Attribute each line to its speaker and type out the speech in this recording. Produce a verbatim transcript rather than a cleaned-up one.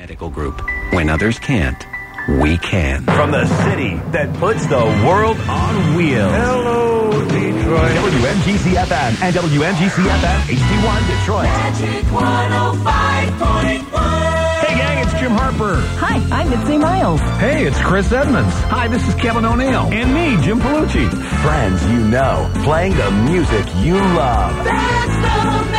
Speaker 1: Medical Group. When others can't, we can.
Speaker 2: From the city that puts the world on wheels.
Speaker 3: Hello, Detroit.
Speaker 2: W M G C F M and W M G C F M H D one Detroit.
Speaker 4: Magic one oh five point one.
Speaker 3: Hey, gang, it's Jim Harper.
Speaker 5: Hi, I'm Mitzi Miles.
Speaker 3: Hey, it's Chris Edmonds.
Speaker 6: Hi, this is Kevin O'Neill.
Speaker 3: And me, Jim Palucci.
Speaker 2: Friends you know, playing the music you love.
Speaker 4: That's the